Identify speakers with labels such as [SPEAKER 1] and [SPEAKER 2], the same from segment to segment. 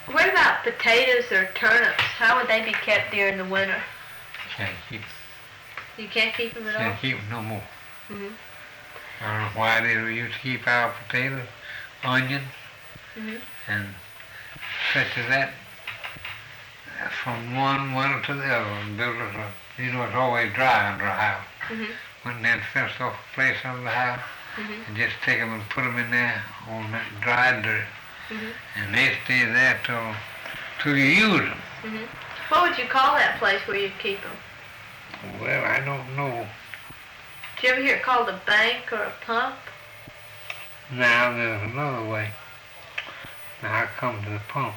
[SPEAKER 1] What about potatoes or turnips? How would they be kept during the winter?
[SPEAKER 2] Can't keep,
[SPEAKER 1] You can't keep them at all?
[SPEAKER 2] can't keep them no more.
[SPEAKER 1] Mm-hmm.
[SPEAKER 2] I don't know why they used to keep our potatoes, onions,
[SPEAKER 1] Mm-hmm.
[SPEAKER 2] and such as that from one winter to the other and build us a, you know, it's always dry under a house.
[SPEAKER 1] Mm-hmm.
[SPEAKER 2] Went and then fenced off a place under the house
[SPEAKER 1] Mm-hmm.
[SPEAKER 2] and just take them and put them in there on that dry dirt.
[SPEAKER 1] Mm-hmm.
[SPEAKER 2] And they stay there till you use them.
[SPEAKER 1] Mm-hmm. What would you call that place where you keep them?
[SPEAKER 2] Well, I don't know.
[SPEAKER 1] Did you ever hear it called a bank or a pump?
[SPEAKER 2] Now there's another way. Now I come to the pump.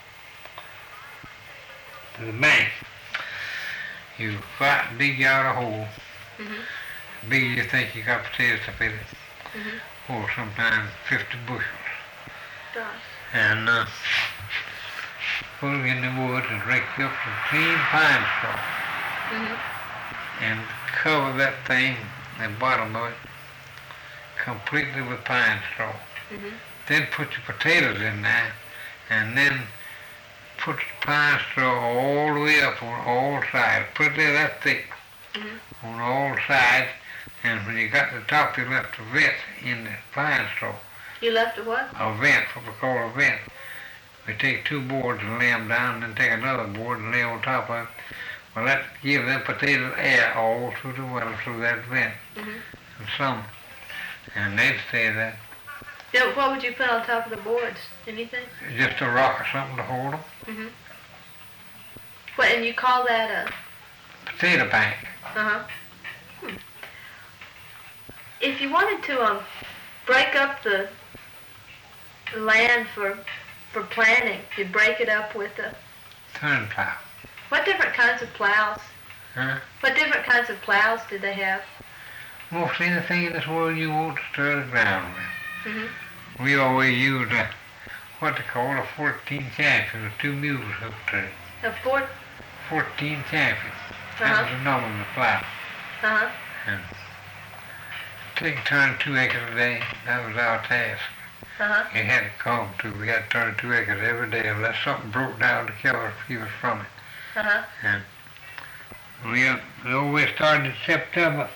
[SPEAKER 2] To the bank. You dig out a hole.
[SPEAKER 1] Mm-hmm.
[SPEAKER 2] Big as you think you got potatoes up in it.
[SPEAKER 1] Mm-hmm.
[SPEAKER 2] Or sometimes 50 bushels.
[SPEAKER 1] Gosh.
[SPEAKER 2] And put them in the woods and rake up some clean pine straw.
[SPEAKER 1] Mm-hmm.
[SPEAKER 2] And cover that thing, the bottom of it, completely with pine straw.
[SPEAKER 1] Mm-hmm.
[SPEAKER 2] Then put your potatoes in there, and then put the pine straw all the way up on all sides. Put it there that thick
[SPEAKER 1] Mm-hmm.
[SPEAKER 2] on all sides, and when you got to the top, you left a vent in the pine straw.
[SPEAKER 1] You left a what?
[SPEAKER 2] A vent, what we call a vent. We take two boards and lay them down, and then take another board and lay on top of it. Well, that gives them potatoes air all through the winter through that vent
[SPEAKER 1] Mm-hmm.
[SPEAKER 2] in summer. And they'd stay there.
[SPEAKER 1] Yeah, what would you put on top of the boards? Anything?
[SPEAKER 2] Just a rock or something to hold them.
[SPEAKER 1] Mm-hmm. What, and you call that a...
[SPEAKER 2] Potato bank.
[SPEAKER 1] Uh-huh. If you wanted to break up the land for planting, you'd break it up with a...
[SPEAKER 2] Turn plow.
[SPEAKER 1] What different kinds of plows?
[SPEAKER 2] Huh?
[SPEAKER 1] What different kinds of plows did they have?
[SPEAKER 2] Most anything in this world you want to stir the ground with.
[SPEAKER 1] Mm-hmm.
[SPEAKER 2] We always used what they call a 14 champion, with two mules up there.
[SPEAKER 1] A Ford?
[SPEAKER 2] 14 champion. That was the number of the plow.
[SPEAKER 1] Uh-huh.
[SPEAKER 2] And take turn 2 acres a day. That was our task.
[SPEAKER 1] Uh-huh.
[SPEAKER 2] You had to come to. We had to turn 2 acres every day unless something broke down to kill us, keep us from it.
[SPEAKER 1] Uh-huh.
[SPEAKER 2] And we always started in September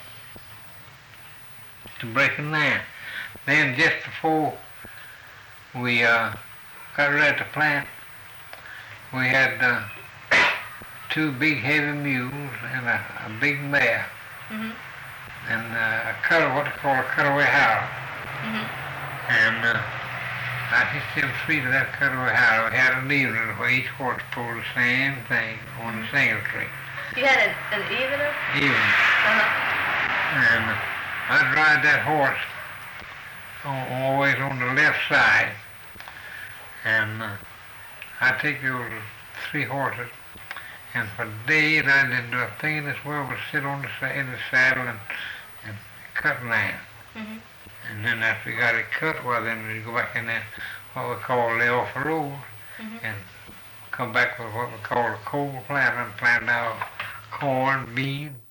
[SPEAKER 2] to breaking land. Then just before we got ready to plant, we had 2 big heavy mules and a big mare.
[SPEAKER 1] Mm-hmm.
[SPEAKER 2] And what they call a cutaway harrow.
[SPEAKER 1] Mm-hmm.
[SPEAKER 2] And I hitched them 3 to that cutaway harrow. We had an evening where each horse pulled the same thing on a single tree.
[SPEAKER 1] You had an evener?
[SPEAKER 2] Even.
[SPEAKER 1] Uh-huh.
[SPEAKER 2] And I'd ride that horse always on the left side. And I'd take those 3 horses, and for days I didn't do a thing in this world but sit on in the saddle and cut land.
[SPEAKER 1] Mm-hmm.
[SPEAKER 2] And then after we got it cut, well then we go back in there, what we call lay off the road,
[SPEAKER 1] Mm-hmm.
[SPEAKER 2] and come back with what we call a cold plant and plant our corn, beans,